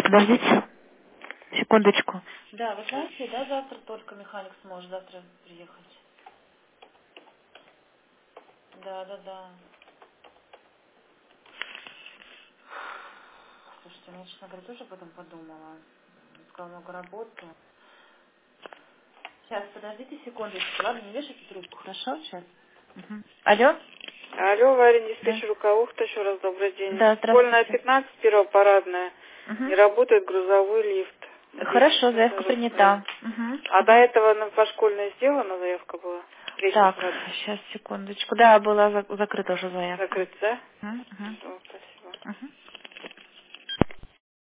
подождите. Секундочку. Да, вы знаете, да, завтра только механик сможет завтра приехать. Да, да, да. Слушайте, ну, я, честно говоря, тоже об этом подумала. Сказала, много работы. Сейчас, подождите секундочку. Ладно, не вешайте трубку, хорошо? Сейчас. Угу. Алло? Алло, Варя, Да. диспетчер Ухта, еще раз добрый день. Да, Школьная здравствуйте. 15, первая парадная. Не Угу. работает грузовой лифт. Хорошо, Надеюсь, заявка это принята. устроит. Угу. А до Угу. этого по школьной сделана заявка была? Третья Так, парадная. сейчас, секундочку. Да, была закрыта уже заявка. Закрыта, да? Угу. Все, спасибо. Угу.